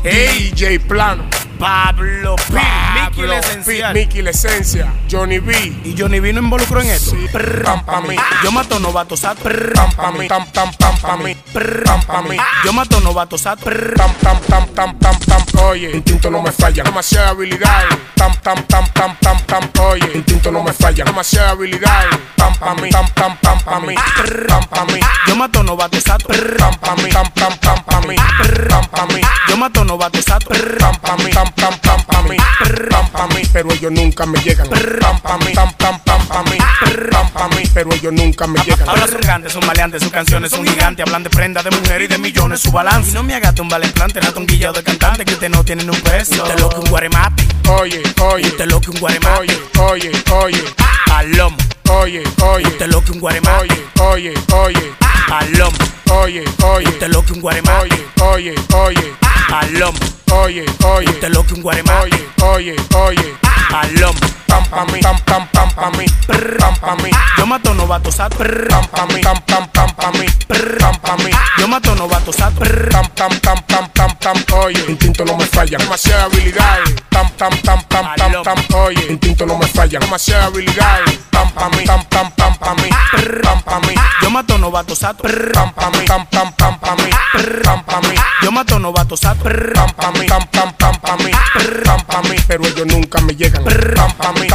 DJ Plano, Pablo P, Mickey la Esencial, Mickey la Esencia, Johnny B. Y Johnny B no involucró en esto. Sí. Pam pa mí. Yo mato novatos a Pam pa mí. Pam pa mí. Pam pa mí. Yo mato novatos a Tam. Oye, instinto no me falla. Demasiada habilidad. Tam. Oye, instinto no me falla. Demasiada habilidad. Pam pa mí. Pam pa mí. Yo mato novatos a Pam pa mí. Yo mato novatos a Pam pa mí, pero ellos nunca me llegan. Pam pa mí, pero ellos nunca me llegan. Ahora son grandes, son maleantes, sus canciones son gigantes. Hablan de prenda, de mujer y de millones, su balance. Y no me haga tumbar el implante, ratonguillado de cantante, que usted no tienen un peso. Usted lo que un guaremate. Oye. Usted lo que un guaremate. Oye. Palomo. Oye. Usted lo que un guaremate. Oye. Palomo. Oye. Usted lo que un guaremate. Oye. Palomo. Oye. Usted lo que un guaremate. Oye. Palomo. Pam pa mí. Yo mato novatos a Pam pa mí. Yo mato novatos a Tam. Oye, instinto no me falla. Demasiada habilidad. Tam. Oye, instinto no me falla. Demasiada habilidad. Pam pa mí. Yo mato novatos a Pam pa mí. Yo mato novatos a Pam pa mí, pero ellos nunca me llegan. Pam pa mí,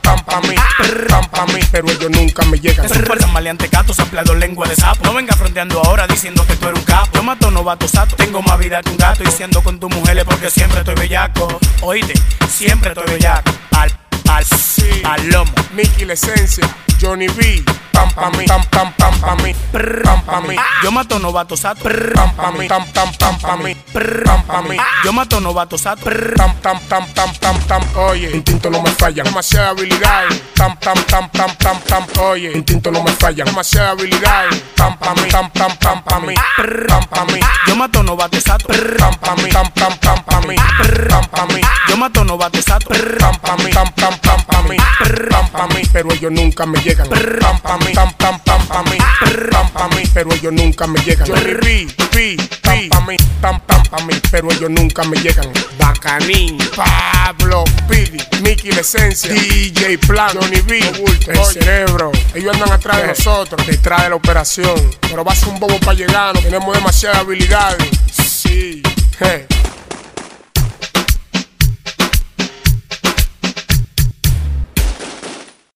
pero ellos nunca me llegan. Es un falso maleante gato, sampleado lengua de sapo. No venga fronteando ahora diciendo que tú eres un capo. Yo mato novatos a tengo más vida que un gato. Y siendo con tus mujeres porque siempre estoy bellaco. Oíste, siempre estoy bellaco. Palomo. Mickey la Esencia, Johnny B. Pam pa mí. Yo mato novatos a Pam pa mí. Yo mato novatos a Tam. Oye, instinto no me falla. Demasiada habilidad. Tam. Oye, instinto no me falla. Demasiada habilidad. Pam pa mí. Yo mato novatos a Pam pa mí. Yo mato novatos a Pam pa mí, pero ellos nunca me llegan. Pam pa mí, pero ellos nunca me llegan. Johnny B, pam pa mí, pero ellos nunca me llegan. Bacanín, Pablo Pidi, Mickey la Esencia, DJ Plan, Johnny B, el cerebro. Ellos andan atrás de nosotros, detrás de la operación. Pero va a ser un bobo para llegar, no tenemos demasiadas habilidades. Sí,